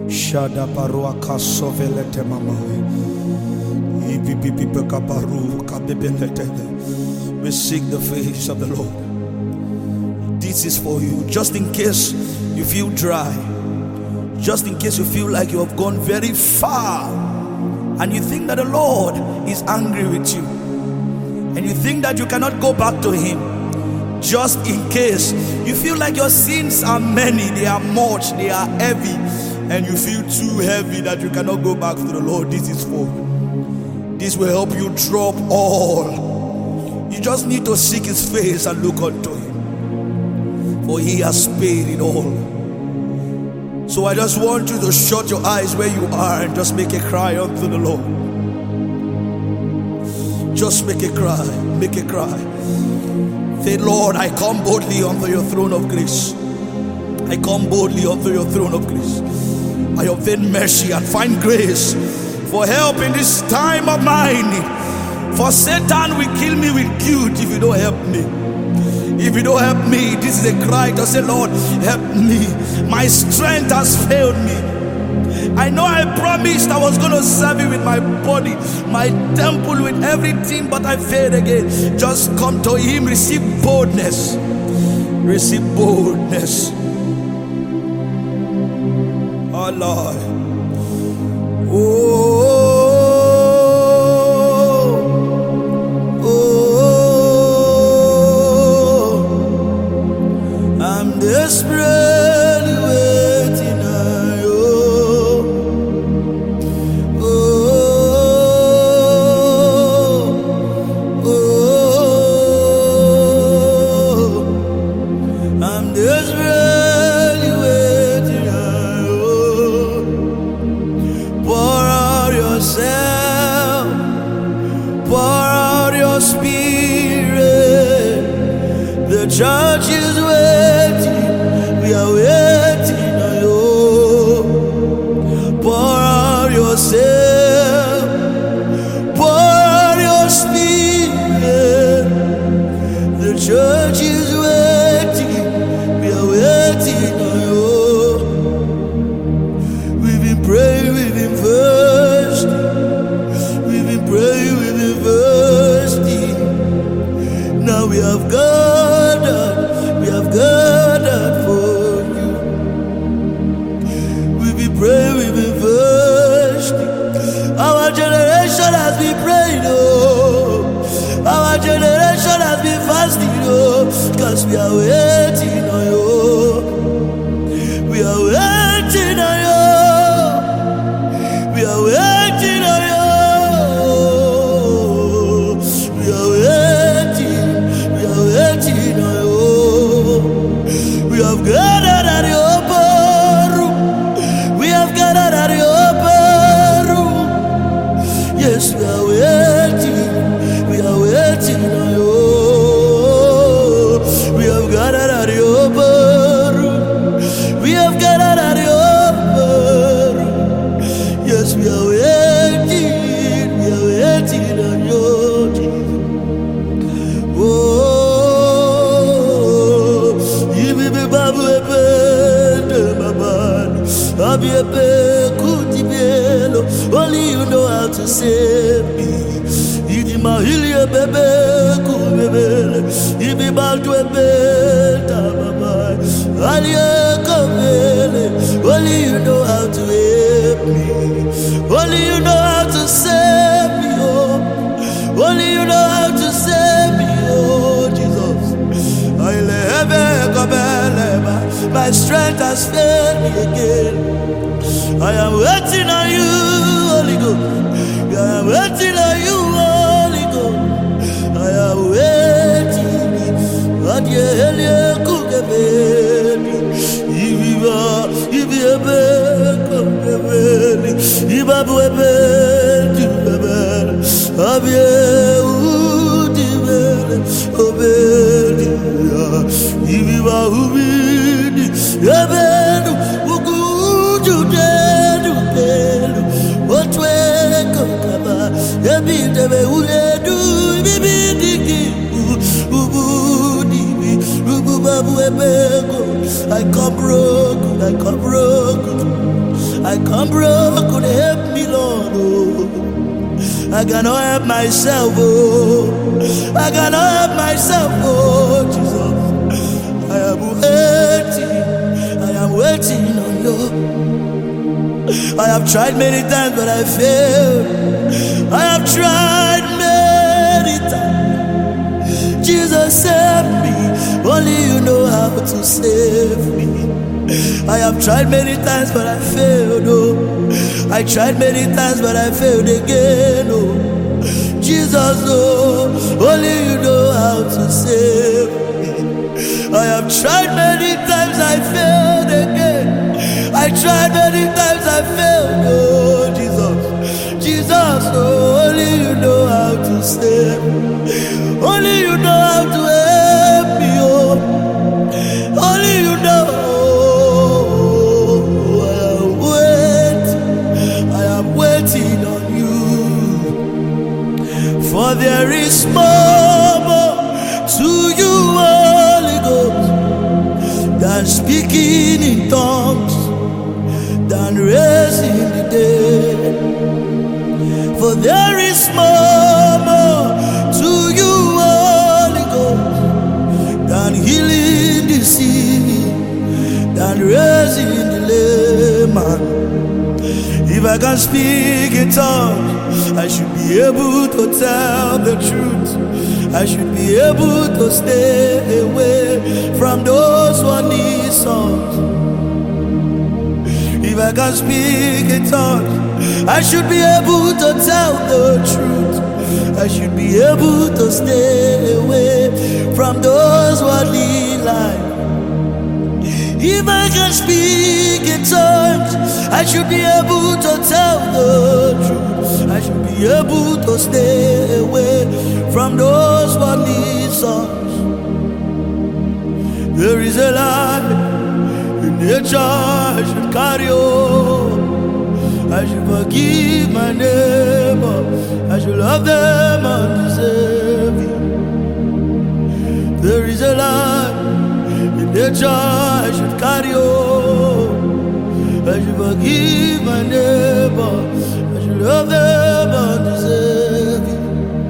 Shada parua kasovelete mama. We seek the face of the Lord. This is for you. Just in case you feel dry, just in case you feel like you have gone very far, and you think that the Lord is angry with you, and you think that you cannot go back to Him. Just in case you feel like your sins are many, they are much, they are heavy, and you feel too heavy that you cannot go back to the Lord. This is for you. This will help you drop all. You just need to seek His face and look unto Him, for He has paid it all. So I just want you to shut your eyes where you are and just make a cry unto the Lord. Just make a cry, make a cry. Say, Lord, I come boldly unto your throne of grace. I come boldly unto your throne of grace. I obtain mercy and find grace for help in this time of mine. For Satan will kill me with guilt if you don't help me. If you don't help me, this is a cry to say, Lord, help me. My strength has failed me. I know I promised I was going to serve you with my body, my temple, with everything, but I failed again. Just come to Him, receive boldness. Receive boldness. Oh Lord. I'm desperately waiting on you. I'm desperately waiting on you. Pour out yourself, pour out your spirit. The church is waiting, we are waiting on you. Pour out yourself, pour out your spirit. The church is waiting, we are waiting on you. We've been praying, we've been thirsty. We've been praying, we've been thirsty. Now we have gathered for you. We've been praying, we've been thirsty. Our generation has been praying, oh. Our generation has been fasting, oh. Because we are waiting on you. We are waiting on you. We are waiting on you. We are waiting. We are waiting on you. We have gathered at your upper room. We have gathered at your upper room. Yes, we are waiting. We are waiting on you. We have gathered at your upper room. We have gathered at your upper room. Yes, we are waiting. We are waiting on you. Only you know how to save me. Only you know how to help me. Only you know how to save me, oh. Only you know how to save me, oh Jesus. My strength has failed me again. I am waiting on you, Holy Ghost. I am waiting on you, Holy Ghost. I am waiting. I come broken, I come broken, help me, Lord. Oh, I cannot help myself. Oh, I cannot help myself. Oh, Jesus, I am waiting on you. I have tried many times, but I failed. I have tried many times. Jesus, save me. Only you know how to save me. I have tried many times, but I failed. Oh, I tried many times, but I failed again. Oh, Jesus, oh, only you know how to save me. I have tried many times, I failed again. I tried many times, I failed. Oh, Jesus, Jesus, oh, only you know how to save me. Only you know how to help me. Oh, only you know. I am waiting on you. For there is more to you, Holy Ghost, than speaking in tongues, than raising the dead. For there is more to you, Holy Ghost, than healing the sick, than raising the lame. If I can speak in tongues, I should be able to tell the truth. I should be able to stay away from those who need songs. If I can speak in tongues, I should be able to tell the truth. I should be able to stay away from those who need life. If I can speak in tongues, I should be able to tell the truth. I should be able to stay away from those who need songs. There is a light in nature I should carry on. I should forgive my neighbor. I should love them undeserving. There is a light in nature I should carry on. I should forgive my neighbor. I should love them undeserving.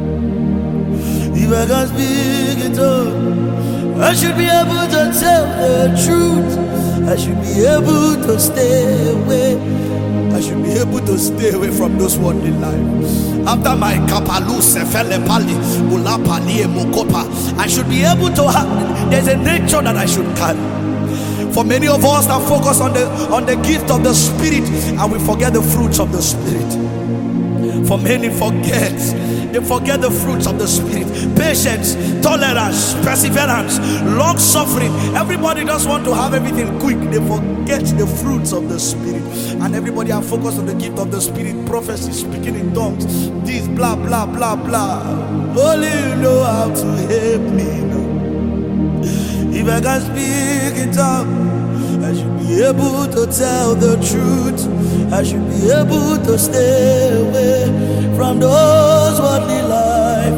If I can speak it up, I should be able to tell the truth. I should be able to stay away. I should be able to stay away from those worldly life. After my kapaluse felepali ulapali mokopa, I should be able to have. There's a nature that I should carry. For many of us that focus on the gift of the Spirit and we forget the fruits of the Spirit. For many they forget the fruits of the Spirit. Patience, tolerance, perseverance, long suffering. Everybody just want to have everything quick. They forget the fruits of the Spirit. And everybody are focused on the gift of the Spirit. Prophecy, speaking in tongues, this blah blah blah blah. Only you know how to help me. If I can speak in tongues, I should be able to tell the truth. I should be able to stay away from those worldly life.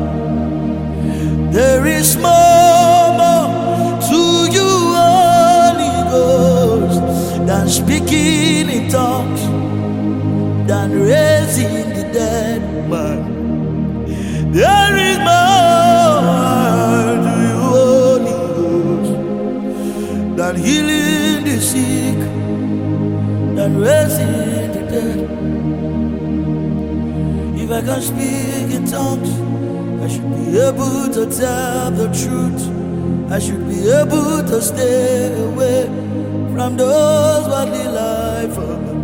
There is more to you, Holy Ghost, than speaking in tongues, than raising the dead man. There is more to you, Holy Ghost, than healing the sick, than raising the dead. If I can speak in tongues, I should be able to tell the truth. I should be able to stay away from those worldly life.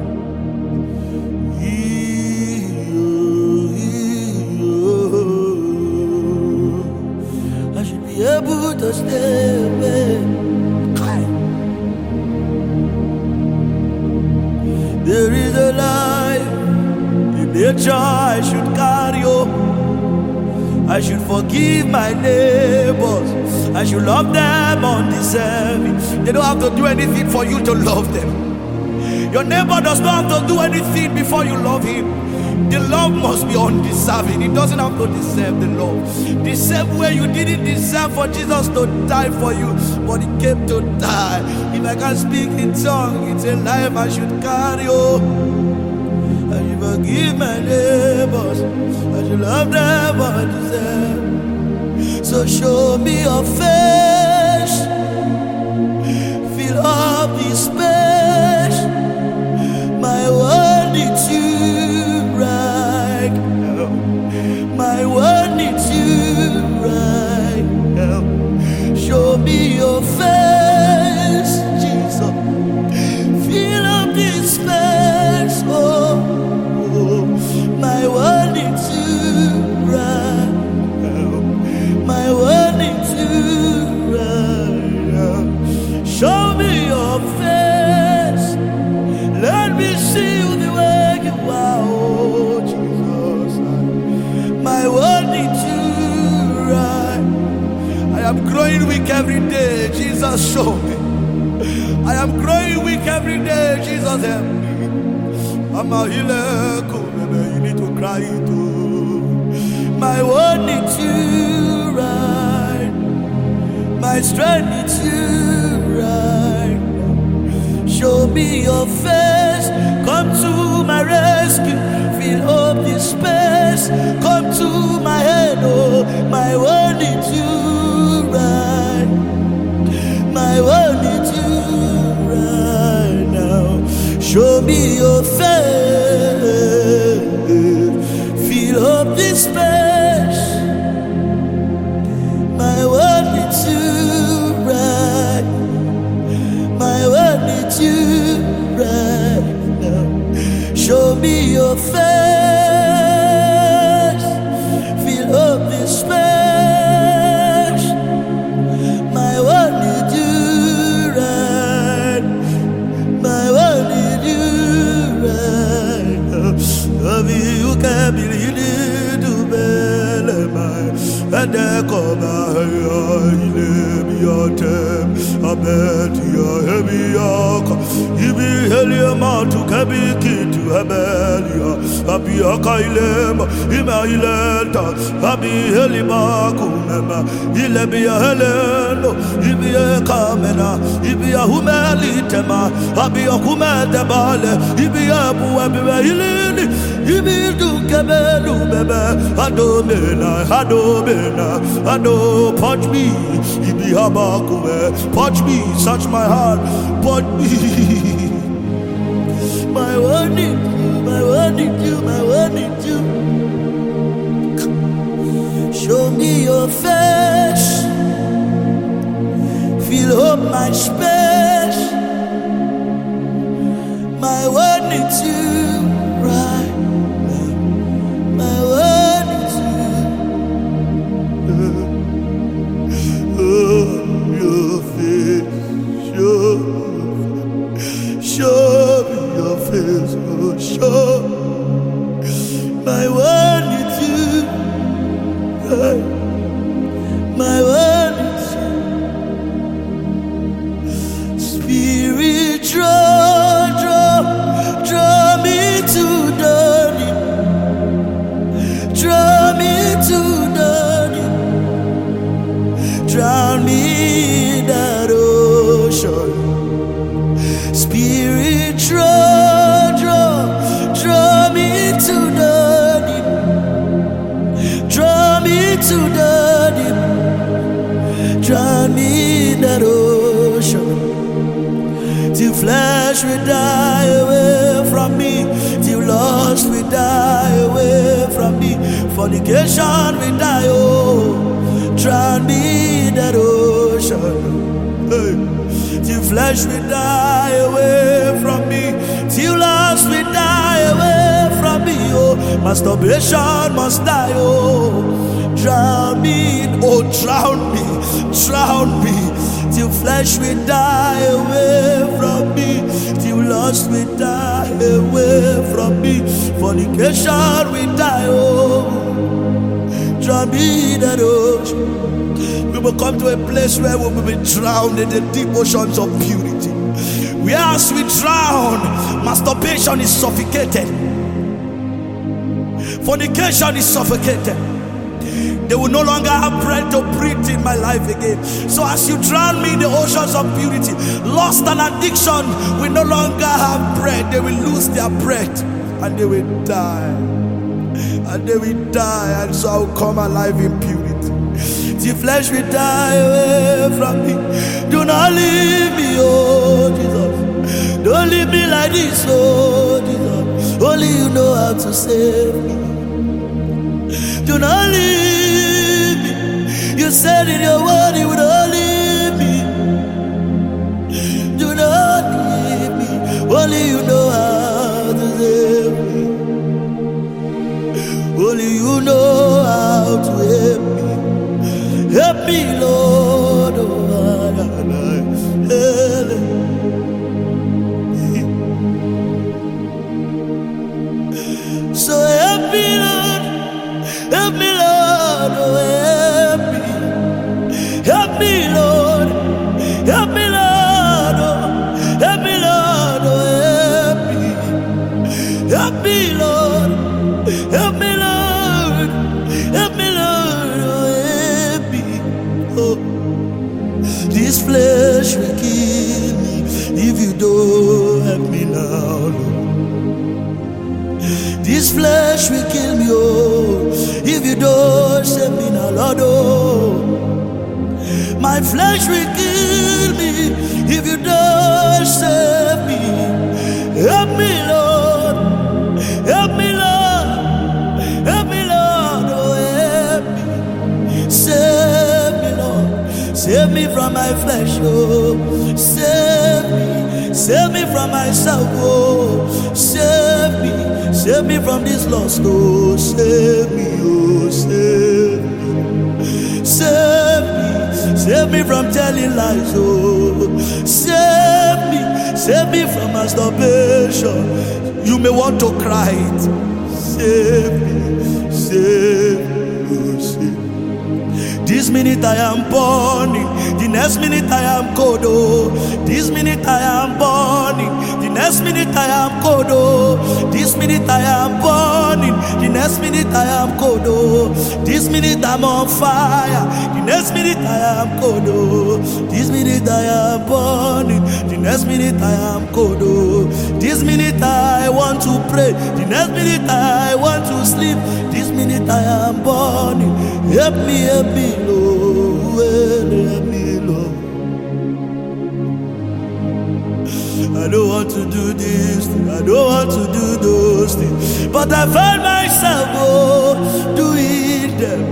I should be able to stay away. There is a life in nature I should carry on. I should forgive my neighbors. I should love them undeserving. They don't have to do anything for you to love them. Your neighbor does not have to do anything before you love him. The love must be undeserving. It doesn't have to deserve the love. The same way you didn't deserve for Jesus to die for you, but he came to die. If I can speak in tongue, it's a life I should carry. Oh, I should forgive my neighbors. I should love them what I deserve. So show me your face. Fill up this space. My world needs you right now. My world needs you right now. Show me your face, Jesus. Fill up this space. Oh, my world needs you right now. My world needs you right now. Show me your face. Let me see you the way you are, oh Jesus. My world needs you right. I am growing weak every day, Jesus show me. I am growing weak every day, Jesus help me. I'm a healer, you need to cry too. My world needs you right. My strength needs you right. Show me your face, come to my rescue, fill up this space, come to my head, oh, my world needs you right, my world needs you right now. Show me your face, fill up this space, my world needs you right. My world needs you right now. Show me your face. Fill up this space. My world needs you right. My world needs you right now. Love you can believe it to be and then come I bet you heavy yaka. You be helium to Kabiki to Abelia. Happy Akailem, Imaileta, Happy Helimakumema, Ilebia Heleno, Ibia Kamena, Ibia Humelitema, Happy Akumedabale, Ibia Buabia Ilini. Ibi do kebelu bebe, adomena, ado, punch me, ibi habakume, punch me, search my heart, punch me. My word need you, my word need you, my word need you. Show me your face, fill up my space. My word needs you, right? Show me your face, oh, show. My word needs you, right? My word needs you. Spirit, draw me to the deep. Draw me to the deep. Drown me in that ocean. Spirit, draw me to the deep. Draw me to the deep. Drown me in that ocean. Till flesh will die away from me. Till lust will die away from me. Fornication will die, oh. Drown me in that ocean. Hey. Till flesh will die away from me, till lust will die away from me. Oh, masturbation must die. Oh, drown me, oh, drown me, till flesh will die away from me, till lust will die away from me. Fornication will die. Oh, drown me in that ocean. We will come to a place where we will be drowned in the deep oceans of purity. Whereas we drown, masturbation is suffocated. Fornication is suffocated. They will no longer have breath to breathe in my life again. So as you drown me in the oceans of purity, lust and addiction will no longer have breath. They will lose their breath and they will die. And they will die, and so I will come alive in purity. The flesh will die away from me. Do not leave me, oh Jesus. Don't leave me like this, oh Jesus. Only you know how to save me. Do not leave me. You said in your word you would not leave me. Do not leave me. Only you know how to save me. Only you know how to help me. Help me, Lord. So help me, Lord. Help me, Lord. Oh, help me. Help me, Lord. Help me, Lord. Oh, help me, Lord. Oh, help me. Help me, Lord. Help me, Lord. Help me, Lord. Oh, help me. Oh, this flesh will kill me if you don't help me now, Lord. This flesh will kill me, oh, if you don't save me now, Lord. Oh, my flesh will kill me if you don't save me. Help me, Lord. Help me, Lord. Help me, Lord. Oh, help me. Save me, Lord. Save me from my flesh, oh. Save me. Save me from myself, oh. Save me. Save me from this lost, oh. Save me, oh. Save me. Save me. Save me from telling lies, oh. Save me. Save me from masturbation. You may want to cry it. Save me. Save me, oh. Save me. This minute I am burning, the next minute I am cold, oh. This minute I am burning, the next minute I am cold, oh. This minute I am burning, the next minute I am cold, oh. This minute I'm on fire, the next minute I am cold, oh. This minute I am burning, the next minute I am cold, oh. This minute I want to pray, the next minute I want to sleep. This minute I am burning. Help me, Lord. Help me, Lord. I don't want to do this thing, I don't want to do those things, but I find myself, oh, doing them.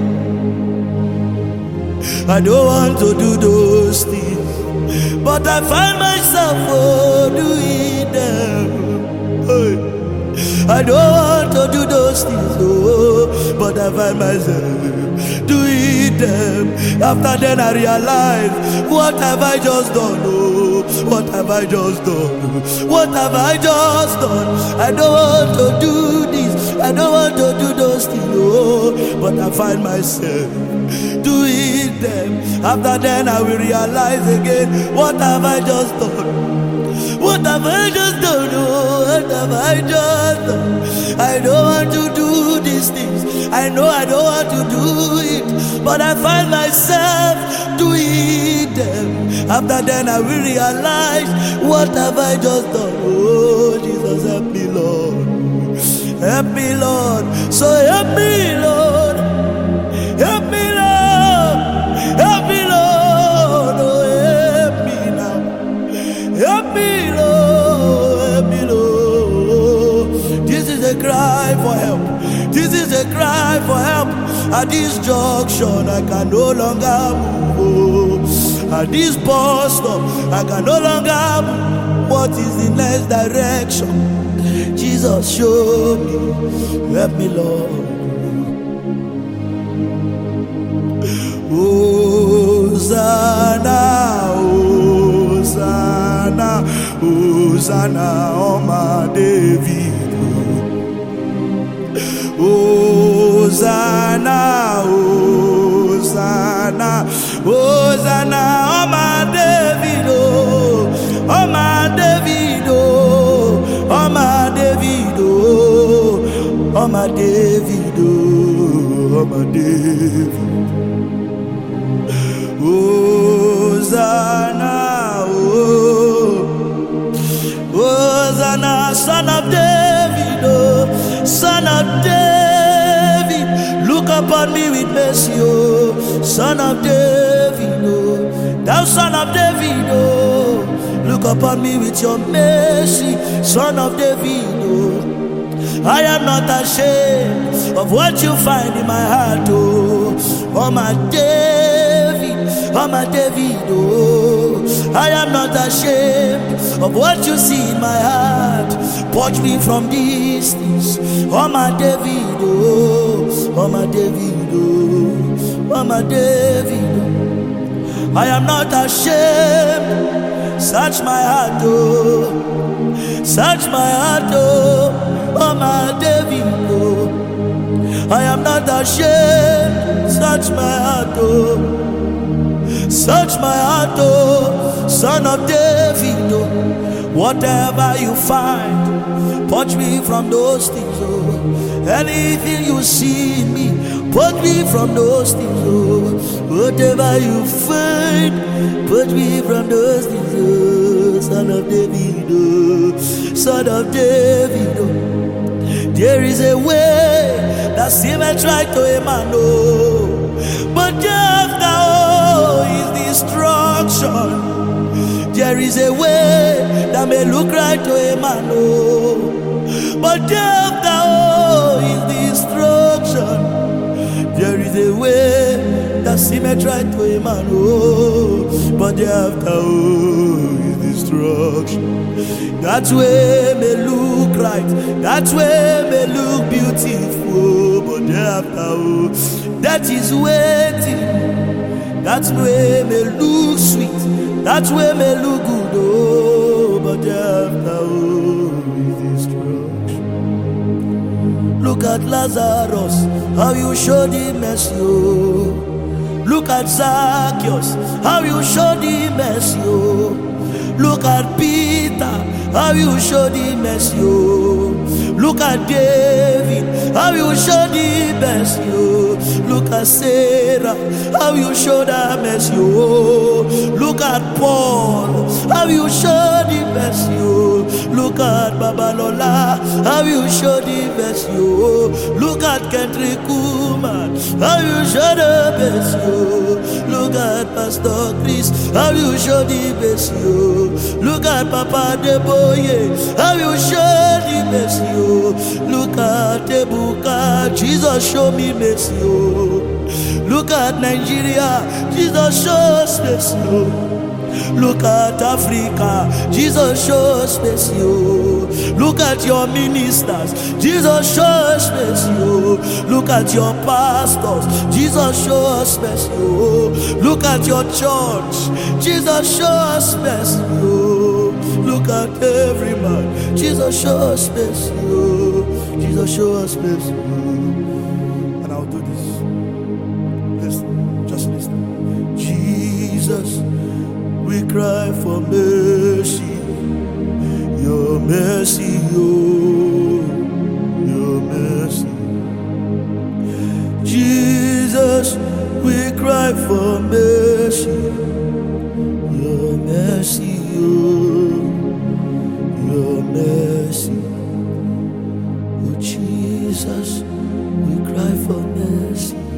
I don't want to do those things, but I find myself, oh, doing them. Hey. I don't want to do those things, oh, but I find myself doing them. After then I realize, what have I just done? Oh, what have I just done? What have I just done? I don't want to do this, I don't want to do those things, oh, but I find myself doing them. After then I will realize again, what have I just done? What have I just done? Oh, what have I just done? I don't want to do these things. I know I don't want to do it, but I find myself doing them. After then I will realize, what have I just done? Oh, Jesus, help me, Lord. Help me, Lord. So help me, Lord. Help me, Lord. Help me, Lord. Oh, help me now. Help me, Lord. Help me, Lord. This is a cry for help. This is a cry for help. At this junction, I can no longer move. At this bus stop, I can no longer move. What is the next direction? Jesus, show me. Help me, Lord. Hosanna, Hosanna, Hosanna, oh my David. Hosanna, Hosanna, Hosanna, oh my David, oh my David, oh my David, oh oh my David, oh my David. Hosanna, oh, Hosanna, son of David, oh, son of David. Look upon me with mercy, oh, son of David, oh, thou son of David, oh. Look upon me with your mercy, son of David, oh. I am not ashamed of what you find in my heart, oh, oh my David, oh my David, oh. I am not ashamed of what you see in my heart. Purge me from these things, oh my David, oh, oh my David, oh, oh my David, oh. I am not ashamed. Search my heart, oh, search my heart, oh, oh my David, oh. I am not ashamed. Search my heart, oh, search my heart, oh, son of David, oh. Whatever you find, purge me from those things, oh. Anything you see in me, purge me from those things, oh. Whatever you find, purge me from those things, oh. Son of David, oh, son of David, oh. There is a way that seemeth right to a man, oh, but after all is destruction. There is a way that may look right to a man, oh, but after all is destruction. There is a way that seemeth right to a man, oh, but after all is destruction. That way may look right, that way may look beautiful, but after all, that is waiting. That way may look sweet, that way may look good, oh, but after all is destruction. Look at Lazarus, how you showed him mercy, oh. Look at Zacchaeus, how you showed him mercy, oh. Look at Peter, how you showed him mercy, oh. Look at David, how you showed him mercy, oh. Look at Sarah, how you showed her mercy, oh. Look at Paul, how you showed him mercy, oh. Look at Babalola, how you showed him mercy, oh. Look at Kendrick Kuman, how you showed her mercy, oh. Look at Pastor Chris, how you showed him mercy, oh. Look at Papa Deboye, how you showed him mercy, oh. Look at Ebuka, Jesus show me mercy, oh. Look at Nigeria, Jesus shows mercy, oh. Look at Africa, Jesus shows mercy, oh. Look at your ministers, Jesus shows mercy, oh. Look at your pastors, Jesus shows mercy, oh. Look at your church, Jesus shows mercy, oh. Look at every man, Jesus shows mercy, oh. Jesus shows mercy, oh. And I'll do this. Listen, just listen. Jesus, we cry for mercy, your mercy, oh, your mercy. Jesus, we cry for mercy, your mercy, oh, your mercy. Oh Jesus, we cry for mercy.